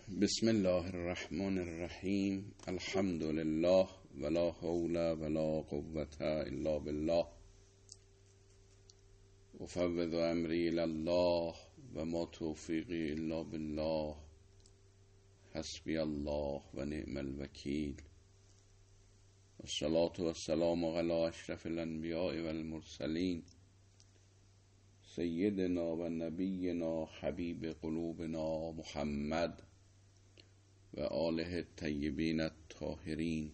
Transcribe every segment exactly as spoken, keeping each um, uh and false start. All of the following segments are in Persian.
بسم الله الرحمن الرحیم. الحمد لله ولا حول ولا قوة الا بالله. افوض امری الی الله و ما توفیقی الا بالله. حسبی الله و نعم الوکیل. والصلاة والسلام علی اشرف الانبیاء والمرسلین سیدنا و نبینا حبیب قلوبنا محمد و آله الطیبین الطاهرین،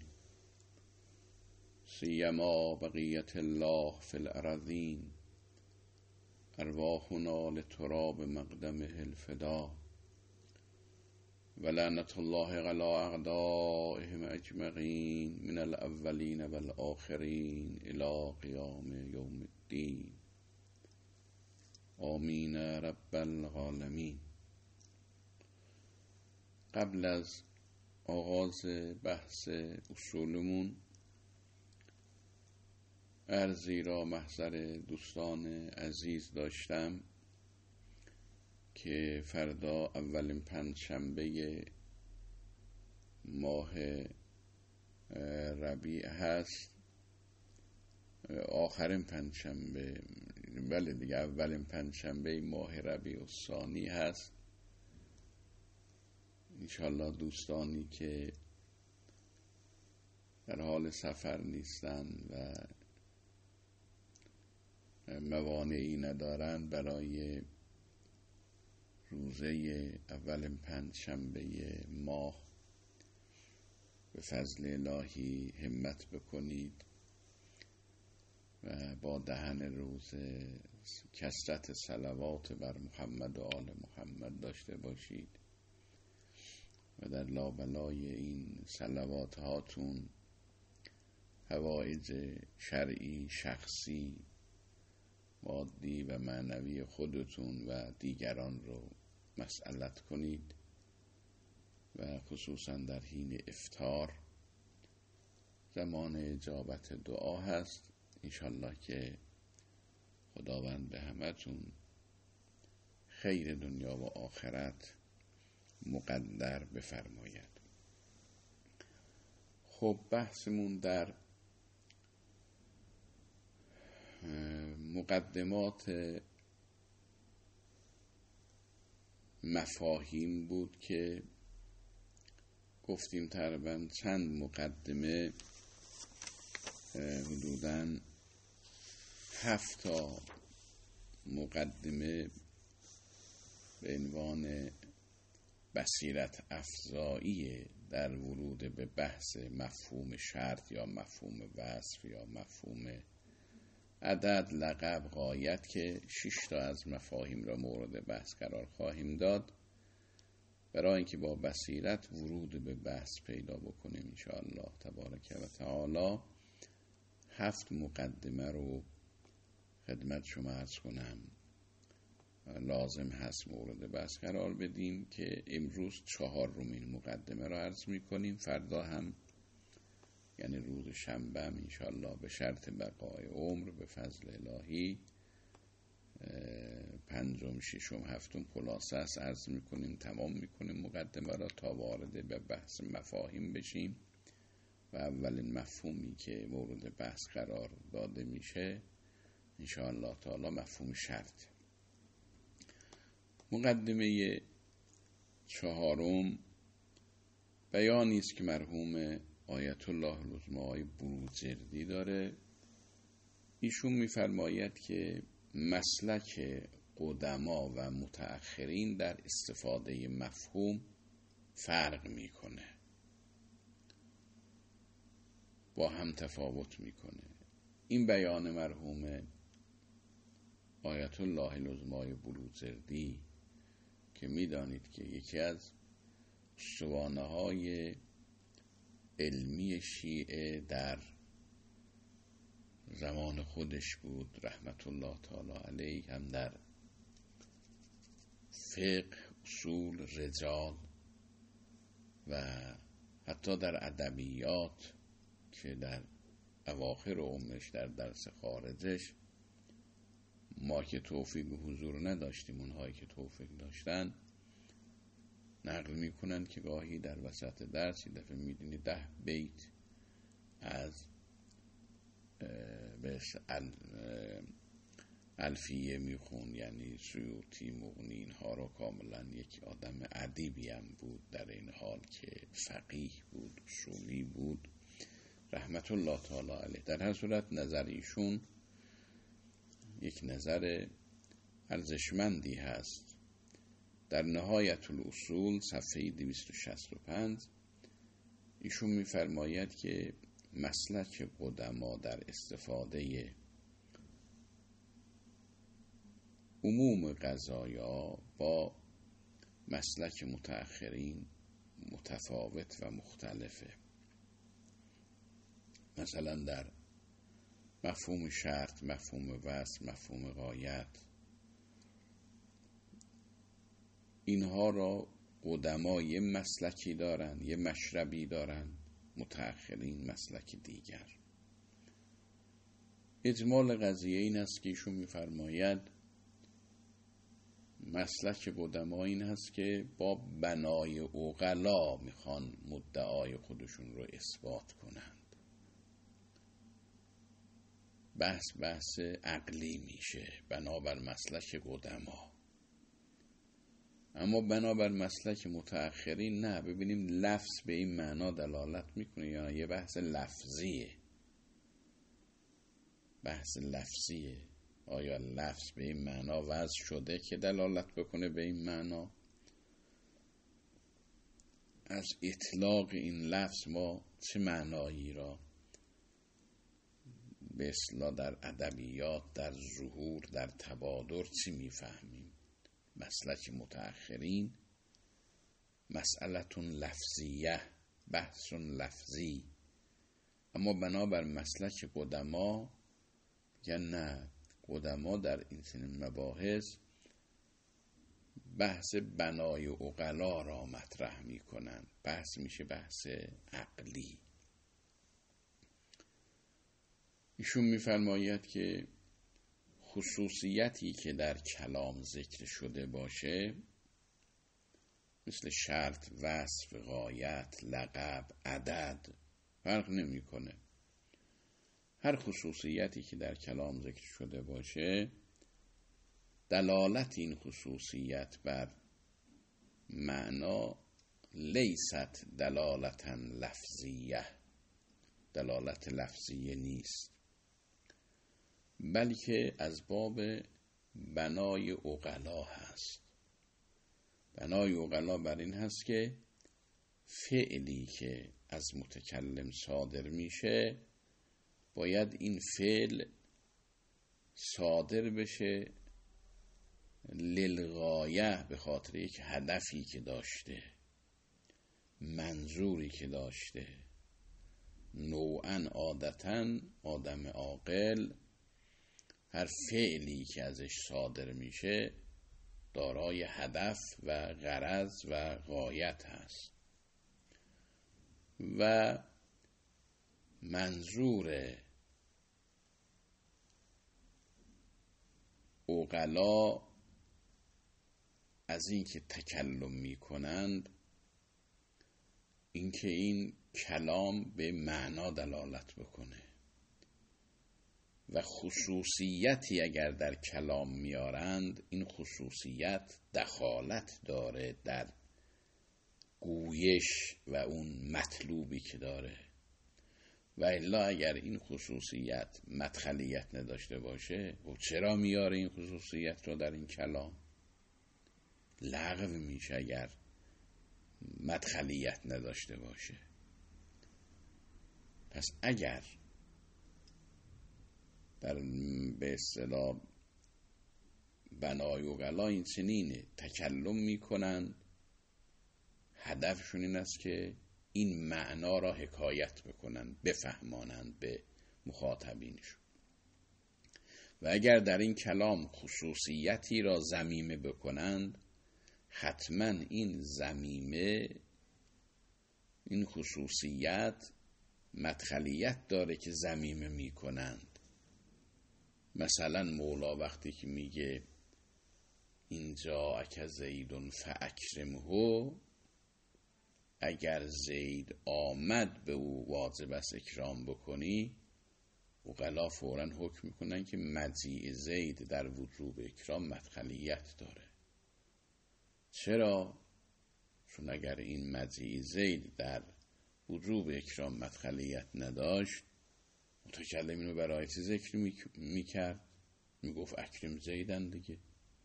سیما بقیت الله فی الارضین، ارواحنا لتراب مقدمه الفدا، و لعنت الله علی اعدائهم اجمعین من الاولین والآخرین الی قیام یوم الدین. آمین رب العالمین. قبل از آغاز بحث اصولمون عرضی را محضر دوستان عزیز داشتم که فردا اولین پنجشنبه ماه ربیع هست، آخرین پنجشنبه بله دیگه اولین پنجشنبه ماه ربیع الثانی هست. انشالله دوستانی که در حال سفر نیستن و موانعی ندارن برای روزه اولین پنجشنبه ماه به فضل الهی همت بکنید و با دهن روزه کثرت صلوات بر محمد و آل محمد داشته باشید و در لابلای این صلوات هاتون حوائج شرعی، شخصی، مادی و معنوی خودتون و دیگران رو مسئلت کنید و خصوصا در حین افطار زمان اجابت دعا هست. انشالله که خداوند به همتون خیر دنیا و آخرت مقدر بفرماید. خب بحثمون در مقدمات مفاهیم بود که گفتیم تقریبا چند مقدمه، حدوداً هفت تا مقدمه به عنوان بصیرت افزایی در ورود به بحث مفهوم شرط یا مفهوم وصف یا مفهوم عدد، لقب، غایت که شش تا از مفاهیم را مورد بحث قرار خواهیم داد برای اینکه با بصیرت ورود به بحث پیدا بکنیم انشاءالله تبارک و تعالی. هفت مقدمه رو خدمت شما عرض کنم لازم هست مورد بحث قرار بدیم که امروز چهار رومین مقدمه رو عرض میکنیم. فردا هم یعنی روز شنبه هم انشاءالله به شرط بقای عمر به فضل الهی پنجم، ششم، هفتم خلاصه است عرض میکنیم، تمام میکنیم مقدمه را تا وارد به بحث مفاهیم بشیم و اولین مفهومی که مورد بحث قرار داده میشه انشاءالله تعالی مفهوم شرط. مقدمه چهارم بیانی است که مرحوم آیت الله العظمی بروجردی داره. ایشون میفرماید که مسلک قدما و متأخرین در استفاده مفهوم فرق میکنه، با هم تفاوت میکنه. این بیان مرحوم آیت الله العظمی بروجردی که میدانید که یکی از اسطوانه های علمی شیعه در زمان خودش بود رحمت الله تعالی علیه، هم در فقه، اصول، رجال و حتی در ادبیات که در اواخر عمرش در درس خارجش ما که توفیق حضور نداشتیم، اونهایی که توفیق داشتن نقل میکنن که گاهی در وسط درس یه دفعه میدونی ده بیت از به الفیه میخون، یعنی سیوطی، مغنی، اینها رو کاملا. یک آدم ادیبی هم بود در این حال که فقیه بود، اصولی بود، رحمت الله تعالی علیه. در هر صورت نظر ایشون یک نظر ارزشمندی هست. در نهایت الاصول صفحه دویست و شصت و پنج ایشون میفرماید که مسلک قدما در استفاده عموم قضایا با مسلک متأخرین متفاوت و مختلفه. مثلا در مفهوم شرط، مفهوم وصل، مفهوم غایت، اینها را قدما یه مسلکی دارن، یه مشربی دارن، متأخرین مسلک دیگر. اجمال قضیه این است که ایشون میفرماید مسلک قدما این هست که با بنای عقلا میخوان مدعای خودشون رو اثبات کنند. بحث بحث عقلی میشه بنابر مسلک قدما. اما بنابر مسلک متأخرین نه. ببینیم لفظ به این معنا دلالت میکنه یا یه بحث لفظیه. بحث لفظیه. آیا لفظ به این معنا وضع شده که دلالت بکنه به این معنا؟ از اطلاق این لفظ ما چه معنایی را به اصطلاح در ادبیات، در ظهور، در تبادر چی میفهمیم؟ مسلک متأخرین مسئلتون لفظیه، بحثون لفظی. اما بنابر مسلک قدما یا نه، قدما در این سن مباحث بحث بنای عقلا را مطرح می کنند. بحث میشه بحث عقلی. ایشون میفرماید که خصوصیتی که در کلام ذکر شده باشه، مثل شرط، وصف، غایت، لقب، عدد، فرق نمی کنه. هر خصوصیتی که در کلام ذکر شده باشه، دلالت این خصوصیت بر معنا لیست دلالتا لفظیه، دلالت لفظیه نیست، بلکه از باب بنای عقلا هست. بنای عقلا بر این هست که فعلی که از متکلم صادر میشه باید این فعل صادر بشه للغایه، به خاطر یک هدفی که داشته، منظوری که داشته. نوعاً عادتاً آدم عاقل هر فعلی که ازش صادر میشه دارای هدف و غرض و غایت هست و منظور عقلا از این که تکلم میکنند اینکه این کلام به معنا دلالت بکنه و خصوصیتی اگر در کلام میارند این خصوصیت دخالت داره در گویش و اون مطلوبی که داره. و الا اگر این خصوصیت مدخلیت نداشته باشه، و چرا میاره این خصوصیت رو در این کلام؟ لغو میشه اگر مدخلیت نداشته باشه. پس اگر در به اصطلاح بنای عقلا این چنینه، تکلم میکنن، هدفشون این است که این معنا را حکایت بکنن، بفهمانند به مخاطبینشون. و اگر در این کلام خصوصیتی را ضمیمه بکنند، حتما این ضمیمه، این خصوصیت مدخلیت داره که ضمیمه میکنند. مثلا مولا وقتی که میگه اینجا اک زیدون فاکرمه، اگر زید آمد به او واجب است اکرام بکنی، عقلا فوراً حکم میکنن که مجیء زید در وجوب اکرام مدخلیت داره. چرا؟ چون اگر این مجیء زید در وجوب اکرام مدخلیت نداشت، متکلم اینو برای چه ذکر میکرد؟ میگفت اکرم زیدن دیگه،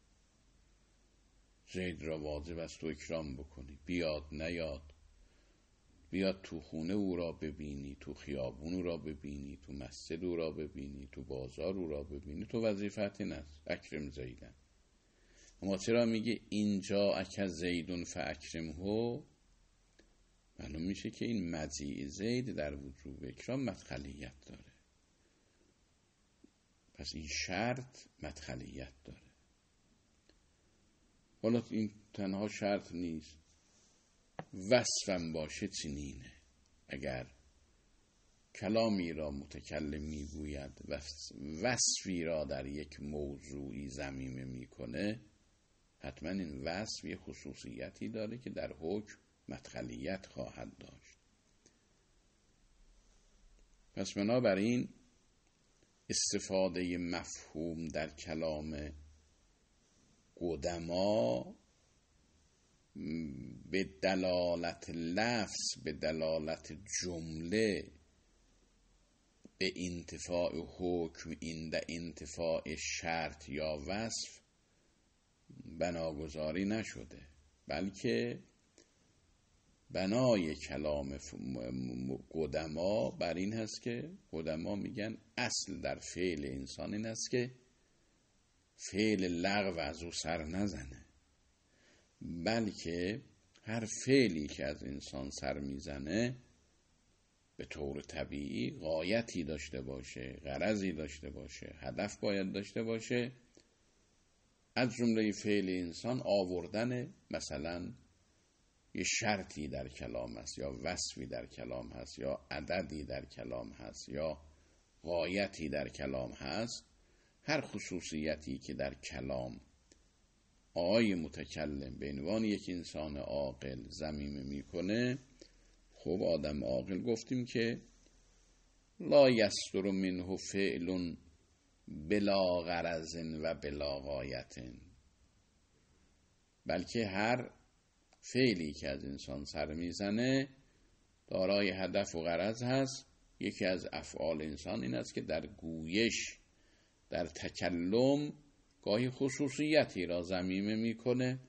زید را واجب است تو اکرام بکنی، بیاد نیاد، بیاد تو خونه او را ببینی، تو خیابون او را ببینی، تو مسجد او را ببینی، تو بازار او را ببینی، تو وظیفت این است اکرم زیدن. اما چرا میگه اینجا اکر زیدون فاکرم هو؟ معلوم میشه که این مجیء زید در وجوب اکرام مدخلیت داره. پس این شرط مدخلیت داره. حالا این تنها شرط نیست، وصفم باشه چنینه. اگر کلامی را متکلم میگوید و وصفی را در یک موضوعی ضمیمه میکنه، حتما این وصف یه خصوصیتی داره که در حکم مدخلیت خواهد داشت. پس بنابراین استفاده مفهوم در کلام قدما به دلالت لفظ، به دلالت جمله، به انتفاع حکم این در انتفاع شرط یا وصف بناگذاری نشده، بلکه بنای کلام قدما بر این هست که قدما میگن اصل در فعل انسان این است که فعل لغو از او سر نزنه، بلکه هر فعلی که از انسان سر میزنه به طور طبیعی غایتی داشته باشه، غرضی داشته باشه، هدف باید داشته باشه. از جمله فعل انسان آوردن مثلا یه شرطی در کلام هست، یا وصفی در کلام هست، یا عددی در کلام هست، یا غایتی در کلام هست. هر خصوصیتی که در کلام آقای متکلم به عنوان یک انسان عاقل ضمیمه میکنه، خب آدم عاقل گفتیم که لا یصدر منه فعل بلا غرض و بلا غایت، بلکه هر فعلی که از انسان سر میزنه دارای هدف و غرض هست. یکی از افعال انسان این است که در گویش، در تکلم گاهی خصوصیتی را ضمیمه میکنه،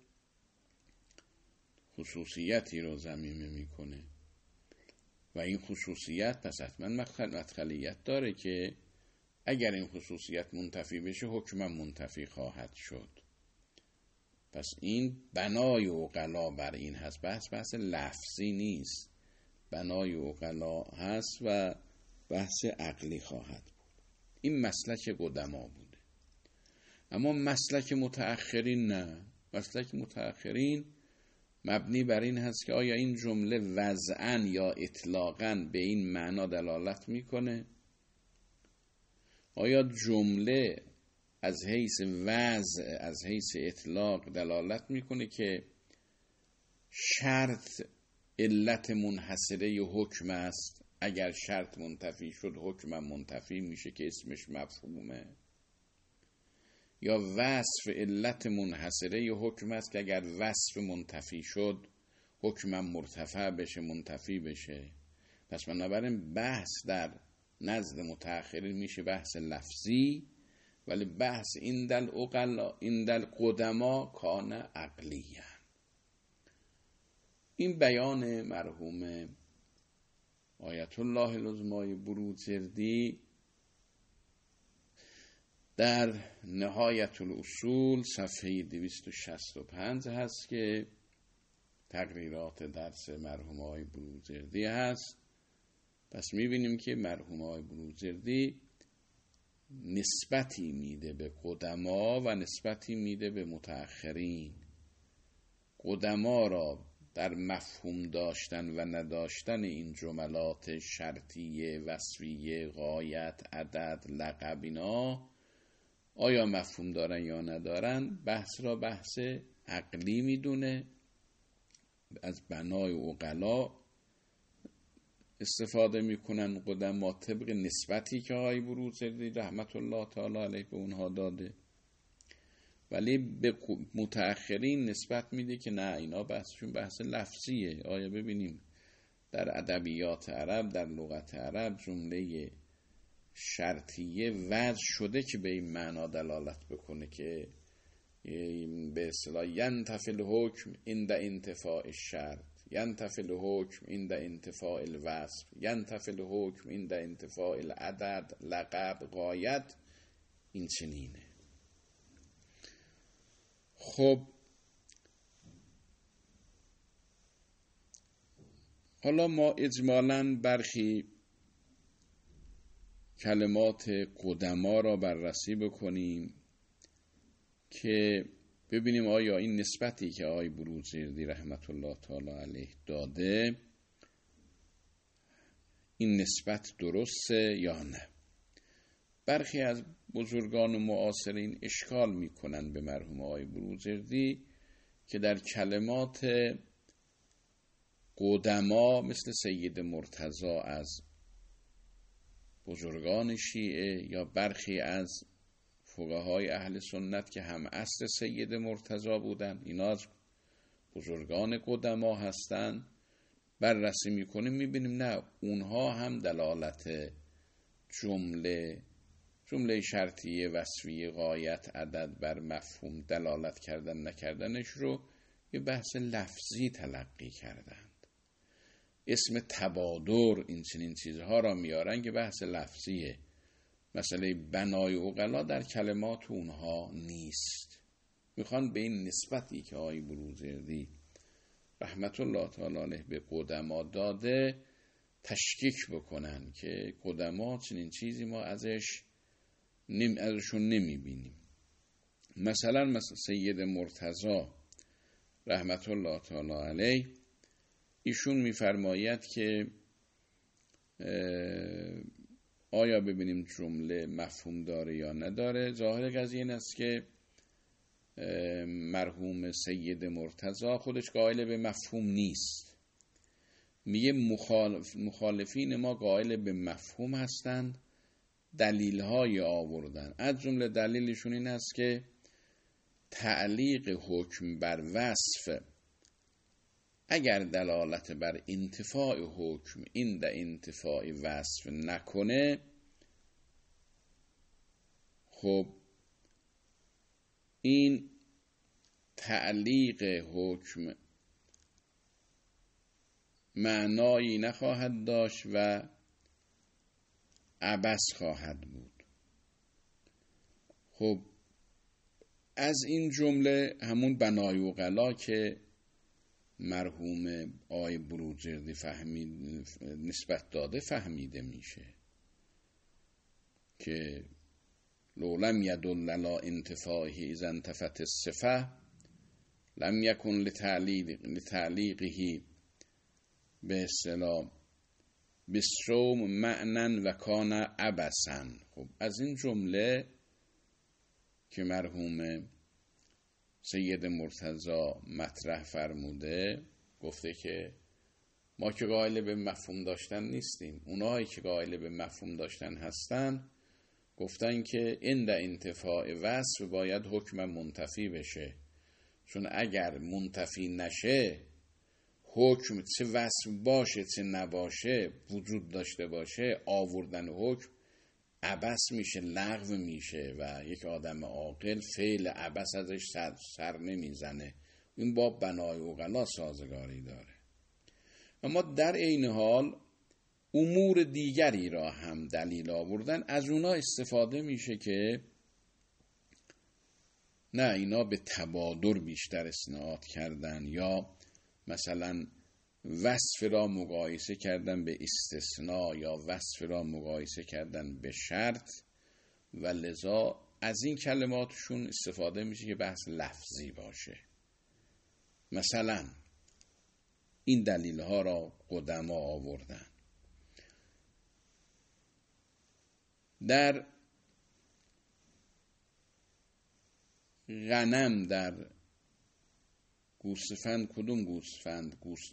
خصوصیتی را ضمیمه میکنه و این خصوصیت پس حتما مدخلیت داره که اگر این خصوصیت منتفی بشه حکما منتفی خواهد شد. پس این بنای عقلا بر این هست، بحث بحث لفظی نیست، بنای عقلا هست و بحث عقلی خواهد بود. این مسلک قدما بوده. اما مسلک متأخرین نه. مسلک متأخرین مبنی بر این هست که آیا این جمله وضعاً یا اطلاقاً به این معنا دلالت میکنه؟ آیا جمله از حیث وضع، از حیث اطلاق دلالت میکنه که شرط علت منحصره ی حکم است، اگر شرط منتفی شد حکم منتفی میشه که اسمش مفهومه؟ یا وصف علت منحصره ی حکم است که اگر وصف منتفی شد حکم مرتفع بشه، منتفی بشه؟ پس بنابراین بحث در نزد متأخرین میشه بحث لفظی، ولی بحث این دل اقلا این دل قدما کان عقلیه. این بیان مرحوم آیت الله العظمای بروجردی در نهایت الاصول صفحه دویست و شصت و پنج هست که تقریرات درس مرحوم آقای بروجردی هست. پس میبینیم که مرحوم آقای بروجردی نسبتی میده به قدما و نسبتی میده به متأخرین. قدما را در مفهوم داشتن و نداشتن این جملات شرطیه، وصفیه، غایت، عدد، لقب، اینا آیا مفهوم دارن یا ندارن، بحث را بحث عقلی میدونه. از بنای عقلا استفاده میکنن قدما طبق نسبتی که آقای بروجردی رحمت الله تعالی علیه به اونها داده، ولی به متأخرین نسبت میده که نه اینا بحثشون بحث لفظیه. آیا ببینیم در ادبیات عرب، در لغت عرب جمله شرطیه وضع شده که به این معنا دلالت بکنه که به اصطلاح ینتفی الحکم عند انتفاء الشرط، ینتفی الحکم عند انتفاء الوصف، ینتفی الحکم عند انتفاء العدد، لقب، غایت. این چنینه. خب حالا ما اجمالاً برخی کلمات قدما را بررسی بکنیم که ببینیم آیا این نسبتی که آقای بروجردی رحمت الله تعالی علیه داده این نسبت درسته یا نه. برخی از بزرگان معاصرین اشکال میکنن به مرحوم آقای بروجردی که در کلمات قدما مثل سید مرتضی از بزرگان شیعه یا برخی از فقهای اهل سنت که هم اصل سید مرتضی بودن، اینا از بزرگان قدما هستن، بررسی میکنیم میبینیم نه، اونها هم دلالت جمله جمله شرطیه، وصفیه، غایت، عدد بر مفهوم دلالت کردن نکردنش رو یه بحث لفظی تلقی کردند. اسم تبادر این چنین چیزها را میارن که بحث لفظیه. مسئله بنای عقلا در کلمات اونها نیست. میخوان به این نسبتی که آقای بروجردی رحمت الله تعالی علیه به قدما داده تشکیک بکنن که قدما چنین چیزی ما ازش نمی ازشون نمیبینیم. مثلا مثلا سید مرتضی رحمت الله تعالی علیه ایشون میفرماید که آیا ببینیم جمله مفهوم داره یا نداره. ظاهر قضیه این است که مرحوم سید مرتضی خودش قائل به مفهوم نیست. میگه مخالف مخالفین ما قائل به مفهوم هستند، دلیل‌های آوردن. از جمله دلیلشون این است که تعلیق حکم بر وصف اگر دلالت بر انتفاع حکم این در انتفاع وصف نکنه، خب این تعلیق حکم معنایی نخواهد داشت و عبث خواهد بود. خب از این جمله همون بنای عقلا که مرحوم آقای بروجردی فهمید نسبت داده فهمیده میشه که لولم یدل علی انتفاعه اذا انتفت الصفه لم یکن لتعلیقه به اصطلاح بسروم معنن و کان عبثا. خب از این جمله که مرحوم سید مرتضی مطرح فرموده گفته که ما که قائل به مفهوم داشتن نیستیم، اونایی که قائل به مفهوم داشتن هستن گفتن که عند انتفاع وصف باید حکم منتفی بشه، چون اگر منتفی نشه حکم چه وصف باشه چه نباشه وجود داشته باشه آوردن حکم عبث میشه، لغو میشه و یک آدم عاقل فعل عبث ازش سر, سر نمیزنه. این با بنای عقلا سازگاری داره. اما در این حال امور دیگری را هم دلیل آوردن، از اونا استفاده میشه که نه اینا به تبادر بیشتر استناد کردن یا مثلا وصف را مقایسه کردن به استثناء یا وصف را مقایسه کردن به شرط و لذا از این کلماتشون استفاده میشه که بحث لفظی باشه. مثلا این دلیل ها را قدما آوردن. در غنم در گوسفند کدوم گوسفند گوس...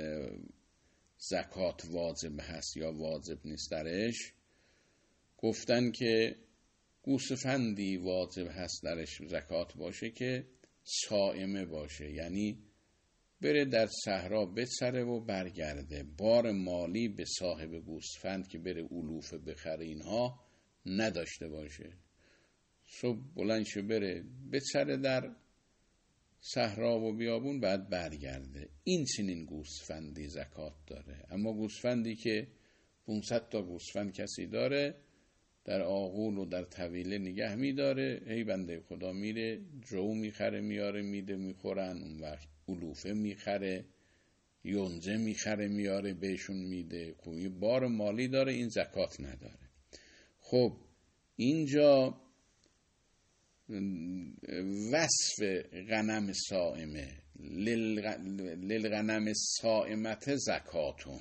زکات واجب هست یا واجب نیست درش، گفتن که گوسفندی واجب هست درش زکات باشه که صائمه باشه، یعنی بره در صحرا بچره و برگرده، بار مالی به صاحب گوسفند که بره علوفه بخره اینها نداشته باشه، صبح بلند شه بره بچره در صحرا و بیابون بعد برگرده. این چنین گوسفندی زکات داره. اما گوسفندی که پانصد تا گوسفند کسی داره در آغول و در طویله نگه میداره، ای بنده خدا میره جو میخره میاره میده میخورن، اون وقت علوفه میخره یونجه میخره میاره بهشون میده، خب یه بار مالی داره، این زکات نداره. خب اینجا وصف غنم صائمه، للغنم صائمت زکاتون،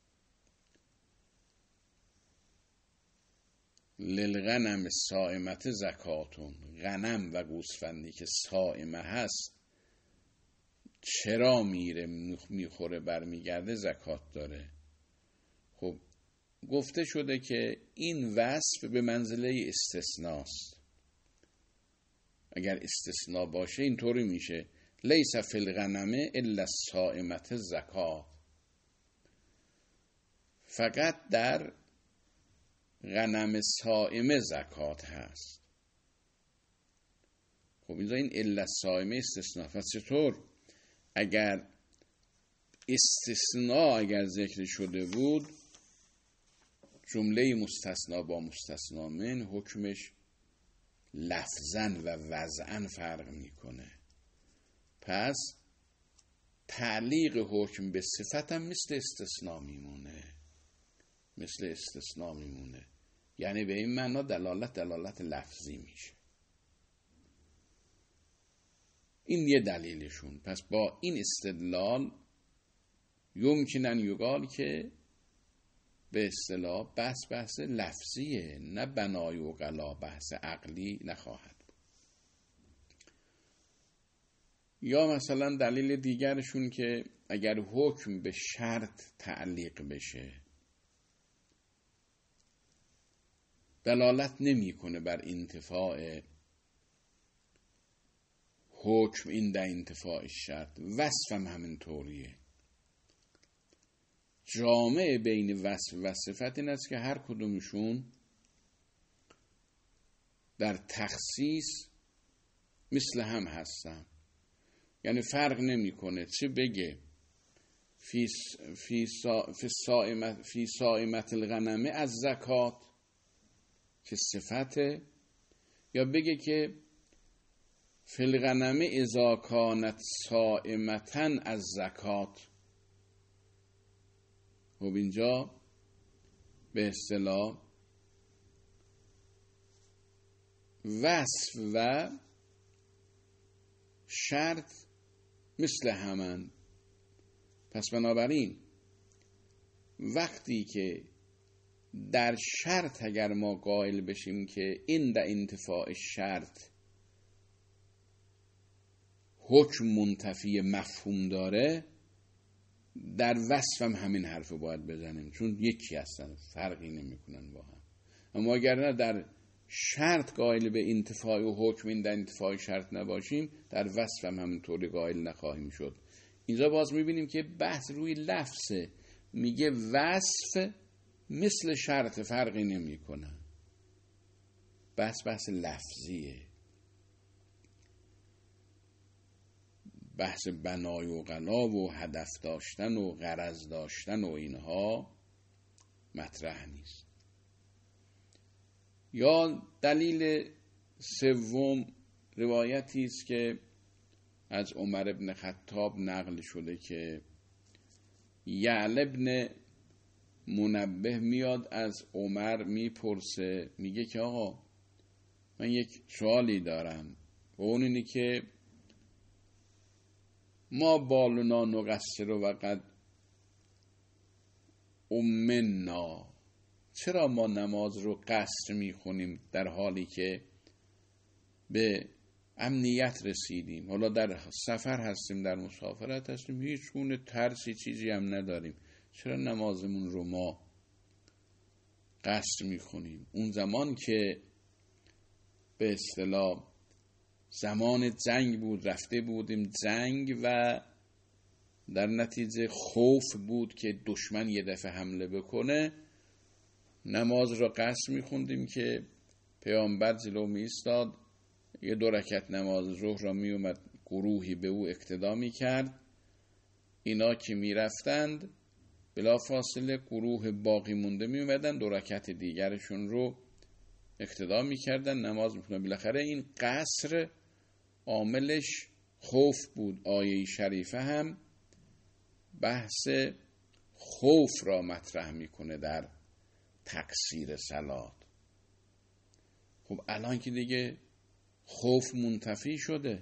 للغنم صائمت زکاتون، غنم و گوسفندی که صائمه هست چرا میره میخوره برمیگرده زکات داره. خب گفته شده که این وصف به منزله استثناست. اگر استثناء باشه اینطوری میشه لیس فی الغنم الا الصائمة زکات، فقط در غنم صائمه زکات هست. خب اینجا این الا الصائمه استثناء، پس چطور اگر استثناء اگر ذکر شده بود جمله مستثنا با مستثنا من حکمش لفظاً و وضعاً فرق میکنه، پس تعلیق حکم به صفت هم مثل استثناء میمونه، مثل استثناء میمونه، یعنی به این معنا دلالت دلالت لفظی میشه. این یه دلیلشون. پس با این استدلال یمکنن یقال که به اصطلاح بحث بحث لفظیه، نه بنای و غلا، بحث عقلی نخواهد بود. یا مثلا دلیل دیگرشون که اگر حکم به شرط تعلیق بشه دلالت نمیکنه بر انتفاع حکم این در انتفاع شرط، وصفم همین طوریه. جامع بین وصف و صفت این است که هر کدومشون در تخصیص مثل هم هستن، یعنی فرق نمیکنه چه بگه فی فی صائمت فی صائمت الغنم از زکات که صفته، یا بگه که فی الغنم اذا کانت صائمتا از زکات. خب اینجا به اصطلاح وصف و شرط مثل همن. پس بنابراین وقتی که در شرط اگر ما قائل بشیم که این در انتفاع شرط حکم منتفی مفهوم داره، در وصف هم همین حرف باید بزنیم، چون یکی هستن فرقی نمی کنن با هم. اما اگر نه در شرط قائل به انتفاع و حکم این در انتفاع شرط نباشیم در وصف هم همینطوری قائل نخواهیم شد. اینجا باز میبینیم که بحث روی لفظه، میگه وصف مثل شرط فرقی نمی کنن، بحث بحث لفظیه، بحث بنای و غلا و هدف داشتن و غرض داشتن و اینها مطرح نیست. یا دلیل سوم روایتی است که از عمر ابن خطاب نقل شده که یعل ابن منبه میاد از عمر میپرسه، میگه که آقا من یک سوالی دارم و اون اینه که ما بالنا نقصر و قد امنا، چرا ما نماز رو قصر میخونیم در حالی که به امنیت رسیدیم، حالا در سفر هستیم، در مسافرت هستیم، هیچ گونه ترسی چیزی هم نداریم، چرا نمازمون رو ما قصر میکنیم؟ اون زمان که به اصطلاح زمان جنگ بود، رفته بودیم جنگ و در نتیجه خوف بود که دشمن یه دفعه حمله بکنه، نماز را قصر میخوندیم که پیامبر جلو می ایستاد، یه دو رکعت نماز ظهر را می اومد گروهی به او اقتدا می کرد، اینا که می رفتند بلا فاصله گروه باقی مونده می اومدن دو رکعت دیگرشون رو اقتدا می کردن، نماز می خوندن. بالاخره این قصر عاملش خوف بود. آیه شریفه هم بحث خوف را مطرح میکنه در تکثیر صلات. خب الان که دیگه خوف منتفی شده،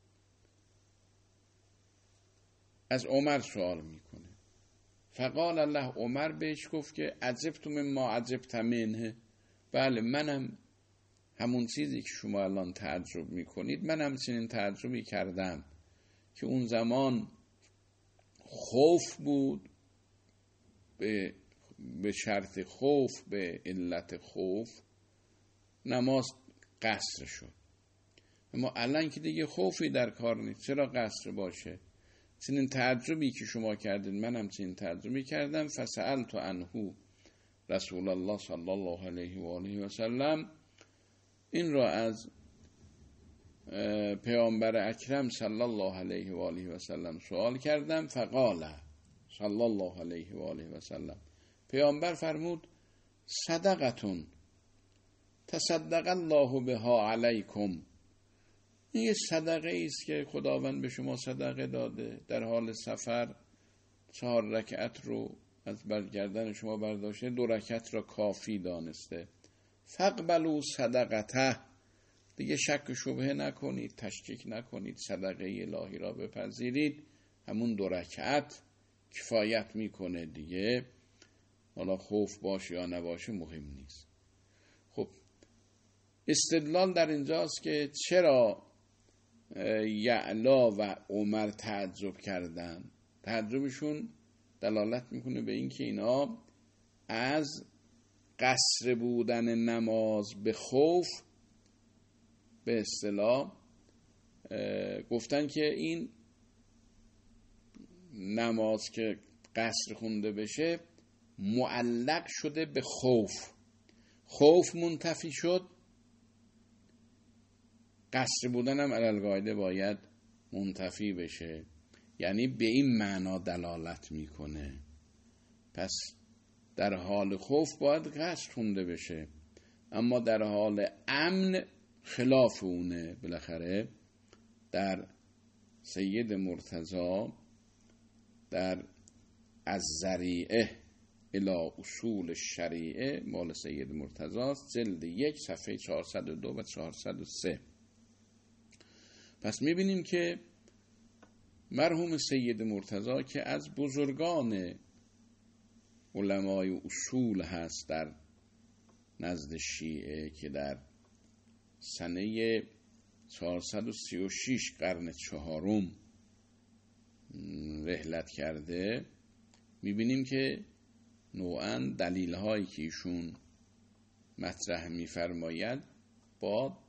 از عمر سوال میکنه، فقال الله، عمر بهش گفت که عجبت مما عجبت منه، بله منم همون چیزی که شما الان تعجب میکنید من هم چنین تعجبی کردم که اون زمان خوف بود، به به شرط خوف، به علت خوف نماز قصر شد، اما الان که دیگه خوفی در کار نیست چرا قصر باشه؟ چنین تعجبی که شما کردید من هم چنین تعجبی کردم. فسألت عنه رسول الله صلی الله علیه و آله و سلم، این را از پیامبر اکرم صلی الله علیه و آله و سلم سوال کردم. فقال صلی الله علیه و آله و سلم، پیامبر فرمود صدقتون تصدق الله بها علیکم، این یه صدقه است که خداوند به شما صدقه داده، در حال سفر چهار رکعت رو از برگردن شما برداشته، دو رکعت را کافی دانسته. فقبلوا صدقته، دیگه شک و شبهه نکنید، تشکیک نکنید، صدقه الهی را بپذیرید، همون دو رکعت کفایت میکنه دیگه، حالا خوف باشه یا نباشه مهم نیست. خب استدلال در اینجاست که چرا یعلا و عمر تعجب کردن. تعجبشون دلالت میکنه به این که اینا از قصر بودن نماز به خوف به اصطلاح گفتن که این نماز که قصر خونده بشه معلق شده به خوف، خوف منتفی شد، قصر بودن هم علی القاعده باید منتفی بشه، یعنی به این معنا دلالت میکنه. پس در حال خوف باید قصر خونده بشه، اما در حال امن خلاف اونه. بالاخره در سید مرتضی در از ذریعه الی اصول شریعه مال سید مرتضی است، جلد یک صفحه چهارصد و دو و چهارصد و سه. پس میبینیم که مرحوم سید مرتضی که از بزرگان علمای اصول هست در نزد شیعه، که در سنه چهارصد و سی و شش قرن چهارم رحلت کرده، میبینیم که نوعاً دلیل هایی که ایشون مطرح میفرماید با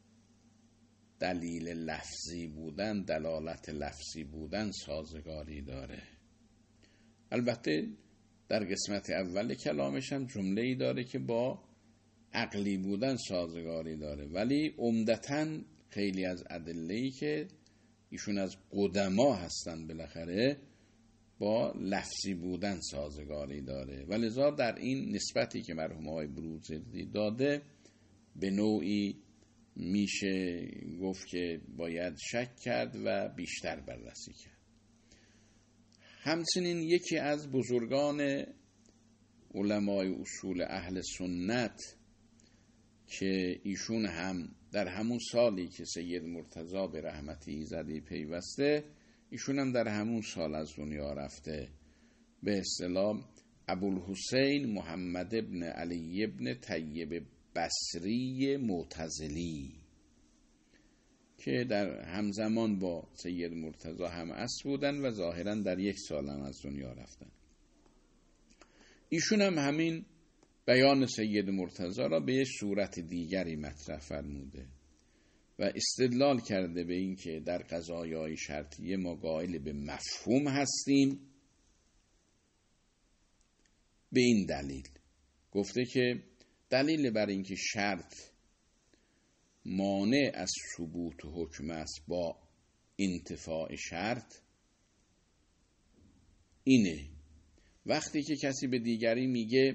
دلیل لفظی بودن، دلالت لفظی بودن سازگاری داره. البته در قسمت اول کلامش هم جمله‌ای داره که با عقلی بودن سازگاری داره، ولی عمدتاً خیلی از ادله‌ای که ایشون از قدما هستن بالاخره با لفظی بودن سازگاری داره، ولذا در این نسبتی که مرحوم آقای بروجردی داده به نوعی میشه گفت که باید شک کرد و بیشتر بررسی کرد. همچنین یکی از بزرگان علمای اصول اهل سنت که ایشون هم در همون سالی که سید مرتضی به رحمت ایزدی پیوسته، ایشون هم در همون سال از دنیا رفته، به اصطلاح ابوالحسین محمد ابن علی ابن طیب بصری معتزلی. که در همزمان با سید مرتضی هم عصر بودن و ظاهرا در یک سال هم از دنیا رفتن. ایشون هم همین بیان سید مرتضی را به یک صورت دیگری مطرح فرموده و استدلال کرده به این که در قضایای شرطیه ما قائل به مفهوم هستیم. به این دلیل گفته که دلیل بر این که شرط مانع از ثبوت حکم است با انتفاع شرط اینه وقتی که کسی به دیگری میگه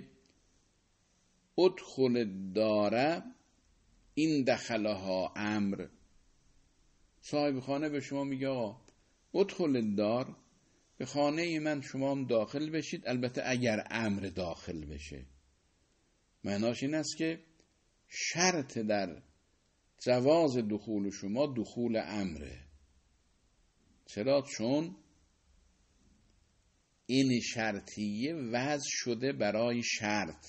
ادخل داره این دخلها امر، صاحب خانه به شما میگه آقا ادخل دار، به خانه من شما هم داخل بشید، البته اگر امر داخل بشه. معناش این است که شرط در جواز دخول شما دخول امره. چرا؟ چون این شرطیه وضع شده برای شرط.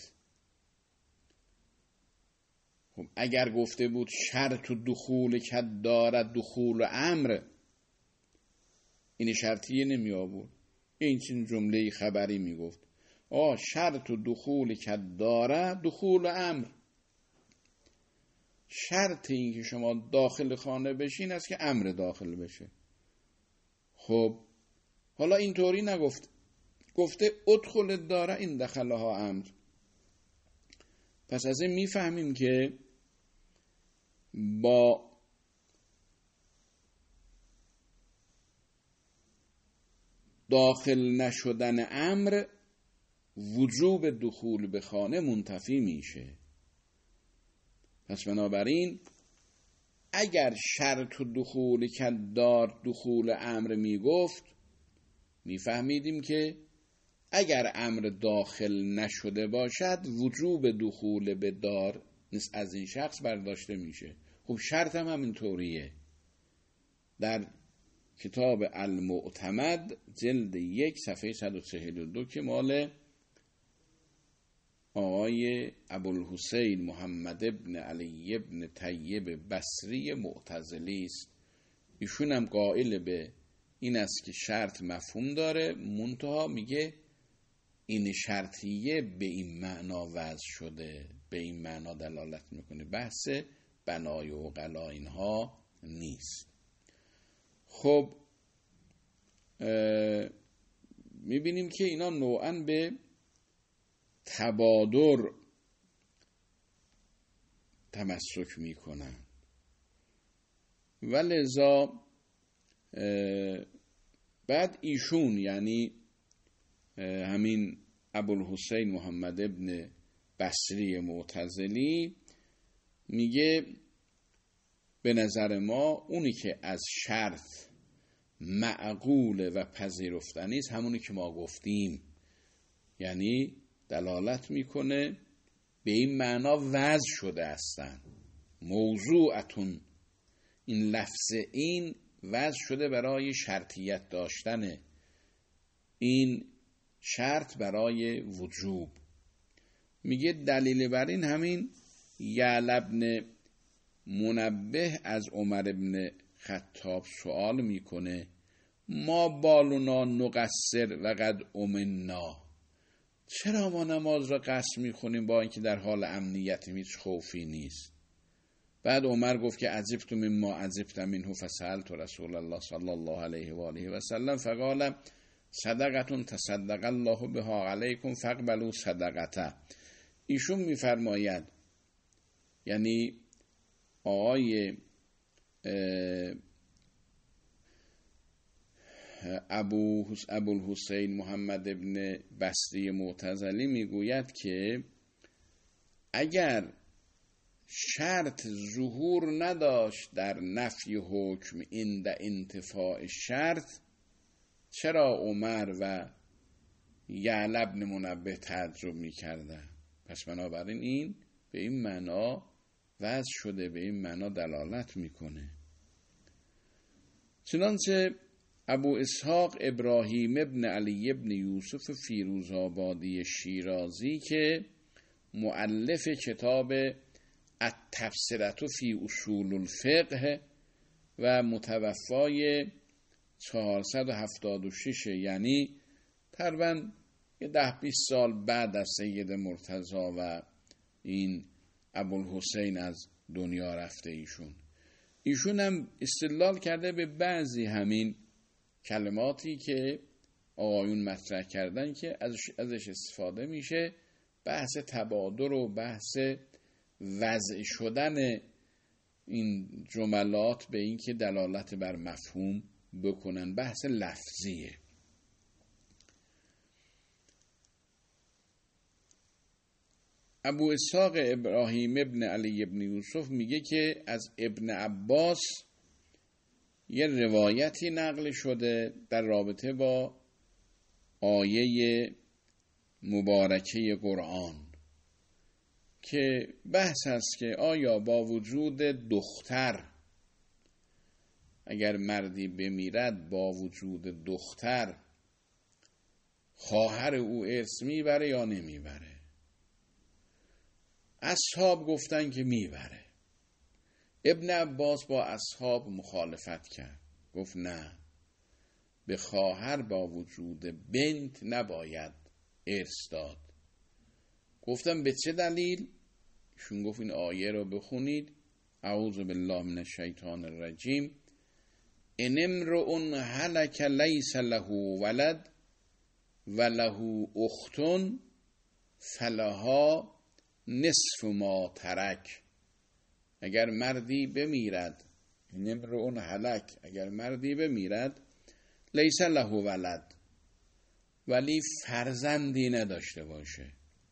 خب اگر گفته بود شرط و دخول کد دارد دخول امر، این شرطیه نمی آورد. این چین جمله خبری می گفت آه شرط و دخول کد دارد دخول امر. شرط این که شما داخل خانه بشین است که امر داخل بشه. خب حالا اینطوری نگفت، گفته ادخل داره این دخلها امر. پس از این میفهمیم که با داخل نشدن امر وجوب دخول به خانه منتفی میشه. پس بنابراین اگر شرط دخول کدار دخول امر میگفت، میفهمیدیم که اگر امر داخل نشده باشد وجوب دخول به دار از این شخص برداشته میشه. خب شرط هم همینطوریه. در کتاب المعتمد جلد یک صفحه صد و چهل و دو که مال آقای ابوالحسین محمد ابن علی ابن طیب بصری معتزلی است، ایشون هم قائل به این است که شرط مفهوم داره، منتها میگه این شرطیه به این معنا وضع شده، به این معنا دلالت میکنه، بحث بنای و قلا اینها نیست. خب میبینیم که اینا نوعاً به تبادر تمسک میکنن و لذا بعد ایشون یعنی همین ابوالحسین محمد ابن بصری معتزلی میگه به نظر ما اونی که از شرط معقول و پذیرفتنی است همونی که ما گفتیم، یعنی دلالت میکنه به این معنا وضع شده هستن. موضوعتون، این لفظ این وضع شده برای شرطیت داشتن این شرط برای وجوب. میگه دلیل بر این همین یعلی ابن منبه از عمر ابن خطاب سوال میکنه ما بالونا نقصر و قد امنا، چرا ما نماز را قصر میخونیم با اینکه در حال امنیت هیچ خوفی نیست؟ بعد عمر گفت که عجبت مما عجبت منه فسألت رسول الله صلی الله علیه و آله و سلم فقال صدقتون تصدق الله بها علیکم فاقبلوا صدقته. ایشون میفرماید، یعنی آقای ابو ابوالحسین محمد ابن بصری معتزلی میگوید که اگر شرط ظهور نداشت در نفی حکم عند انتفاع شرط، چرا عمر و یعلی ابن منبه تعجب میکردن؟ پس بنابراین این به این معنا وضع شده، به این معنا دلالت میکنه. چنانچه ابو اسحاق ابراهیم ابن علی ابن یوسف فیروزآبادی شیرازی که مؤلف کتاب التبصره فی اصول الفقه و متوفای چهارصد و هفتاد و شش، یعنی تقریباً یه ده بیست سال بعد از سید مرتضی و این ابوالحسین از دنیا رفته ایشون. ایشون هم استدلال کرده به بعضی همین کلماتی که آقایون مطرح کردن که ازش, ازش استفاده میشه، بحث تبادر و بحث وضع شدن این جملات به این که دلالت بر مفهوم بکنن، بحث لفظیه. ابو اسحاق ابراهیم ابن علی ابن یوسف میگه که از ابن عباس یه روایتی نقل شده در رابطه با آیه مبارکه قرآن که بحث هست که آیا با وجود دختر، اگر مردی بمیرد با وجود دختر، خواهر او ارث میبره یا نمیبره؟ اصحاب گفتن که میبره. ابن عباس با اصحاب مخالفت کرد، گفت نه، به خواهر با وجود بنت نباید ارث داد. گفتم به چه دلیل؟ شون گفت این آیه رو بخونید، اعوذ بالله من الشیطان الرجیم، ان امرؤ هلک لیس له ولد وله اخت فلها نصف ما ترک. اگر مردی بمیرد، ان امرؤ هلک، اگر مردی بمیرد، لیس له ولد، ولی فرزندی نداشته باشه،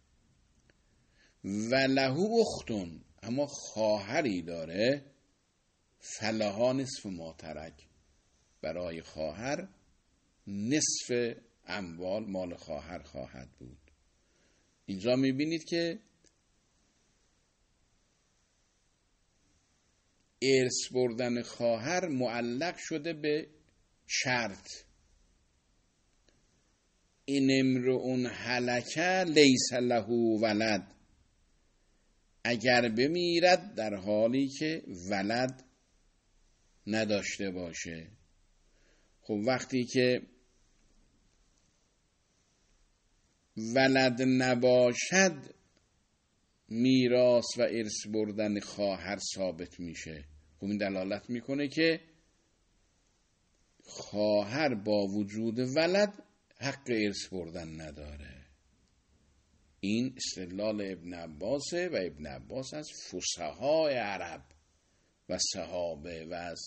و له اختون، اما خواهری داره، فلها نصف ما ترک، برای خواهر نصف اموال مال خواهر خواهد بود. اینجا میبینید که ارث بردن خواهر معلق شده به شرط، این امرؤ هلک لیس له ولد، اگر بمیرد در حالی که ولد نداشته باشه. خب وقتی که ولد نباشد، میراث و ارث بردن خواهر ثابت میشه. خب این دلالت میکنه که خواهر با وجود ولد حق ارث بردن نداره. این استدلال ابن عباسه و ابن عباس از فصحای عرب و صحابه و از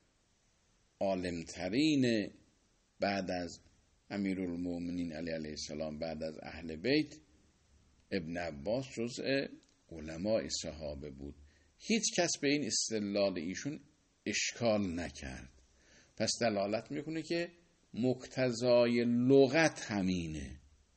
عالمترین بعد از امیرالمومنین علی علیه السلام، بعد از اهل بیت، ابن عباس جزء علماء صحابه بود. هیچ کس به این استدلال ایشون اشکال نکرد. پس دلالت میکنه که مقتضای لغت همینه،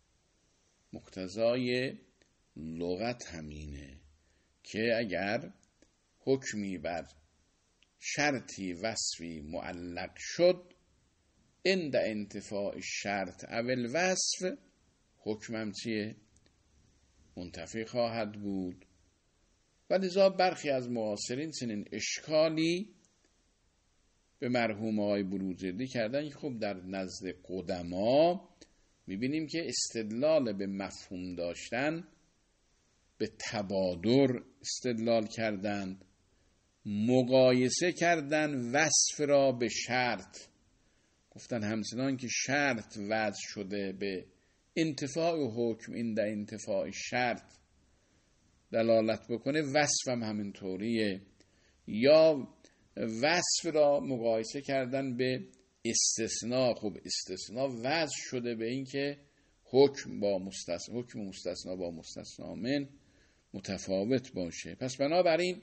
مقتضای لغت همینه که اگر حکمی بر شرطی وصفی معلق شد، عند انتفاع شرط اول وصف، حکمم چیه؟ منتفی خواهد بود. و لذا برخی از معاصرین چنین اشکالی به مرحوم آقای بروجردی کردن که خب در نزد قدما میبینیم که استدلال به مفهوم داشتن به تبادر استدلال کردند، مقایسه کردن وصف را به شرط، گفتن همچنان که شرط وضع شده به انتفاع حکم، این در انتفاع شرط دلالت بکنه، وصف هم همینطوریه. یا وصف را مقایسه کردن به استثناء، خب استثناء وضع شده به این که حکم با مستثنا، حکم مستثنا با مستثنا من متفاوت باشه. پس بنابراین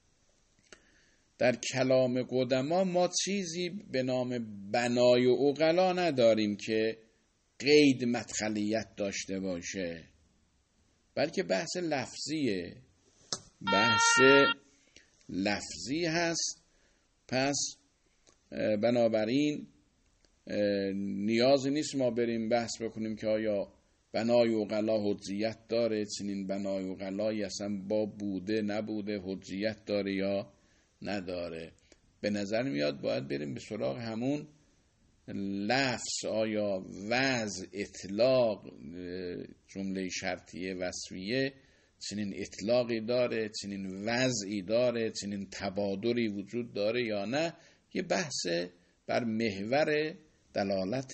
در کلام قدما ما چیزی به نام بنای عقلا نداریم که قید مدخلیت داشته باشه، بلکه بحث لفظیه، بحث لفظی هست. پس بنابراین نیاز نیست ما بریم بحث بکنیم که آیا بنای عقلا حجیت داره، چنین بنای عقلایی اصلا با بوده نبوده حجیت داره یا نداره. به نظر میاد باید بریم به سراغ همون لفظ. آیا وضع، اطلاق، جمله شرطیه وصفیه چنین اطلاقی داره، چنین وضعی داره، چنین تبادری وجود داره یا نه؟ یه بحث بر محور دلالت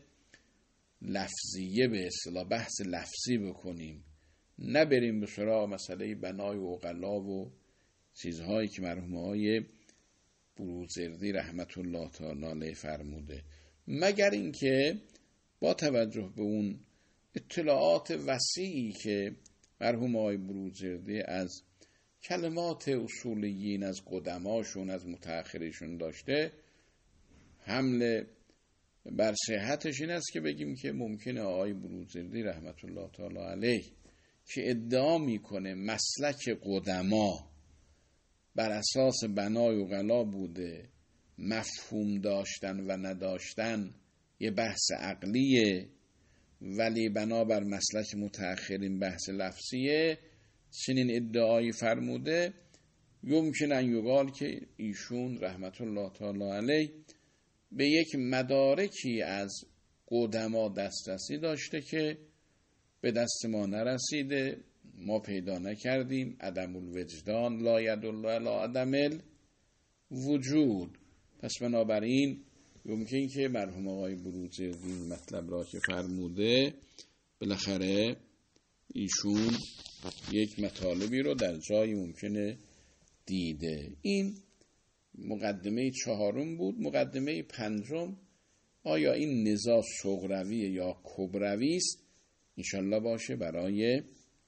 لفظیه به اصطلاح بحث لفظی بکنیم، نه بریم به سراغ مسئله بنای و عقلا و چیزهایی که مرحوم های بروجردی رحمت الله تعالی علیه فرموده، مگر اینکه با توجه به اون اطلاعات وسیعی که مرحوم های بروجردی از کلمات اصولیین، از قدماشون، از متأخرشون داشته، حمل بر صحتش این است که بگیم که ممکنه آقای بروجردی رحمت الله تعالی علیه که ادعا میکنه مسلک قدما بر اساس بنای و غلا بوده، مفهوم داشتن و نداشتن یه بحث عقلیه، ولی بنابر مسلک متأخرین بحث لفظیه، چنین ادعایی فرموده، یمکن ان یقال که ایشون رحمت الله تعالی علیه به یک مدارکی از قدما دسترسی داشته که به دست ما نرسیده، ما پیدا نکردیم. عدم الوجدان لا یدل علی عدم الوجود. پس بنابراین ممکن که مرحوم آقای بروجردی این مطلب را که فرموده، بالاخره ایشون یک مطالبی رو در جای ممکنه دیده. این مقدمه چهارم بود. مقدمه پنجم، آیا این نزاع صغروی یا کبروی است؟ انشالله باشه برای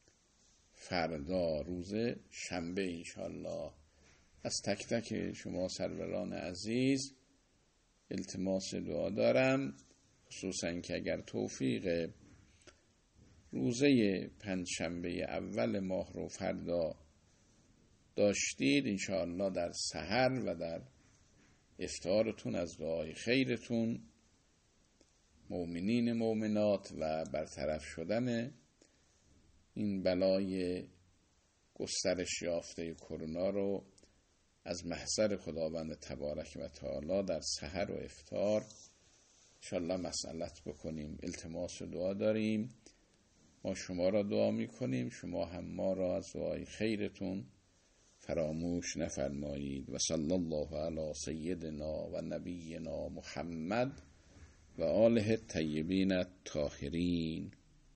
فردا روز شنبه انشالله. از تک تک شما سروران عزیز التماس دعا دارم، خصوصا که اگر توفیق روزه پنجشنبه اول ماه رو فردا داشتید، انشاءالله در سحر و در افطارتون از دعای خیرتون مؤمنین مؤمنات و برطرف شدن این بلای گسترش یافته کرونا رو از محضر خداوند تبارک و تعالی در سحر و افطار انشاءالله مسئلت بکنیم. التماس دعا داریم، ما شما را دعا میکنیم، شما هم ما را از دعای خیرتون فراموش نفرمایید. و صلی الله علی سیدنا و نبینا محمد و آله الطیبین الطاهرین.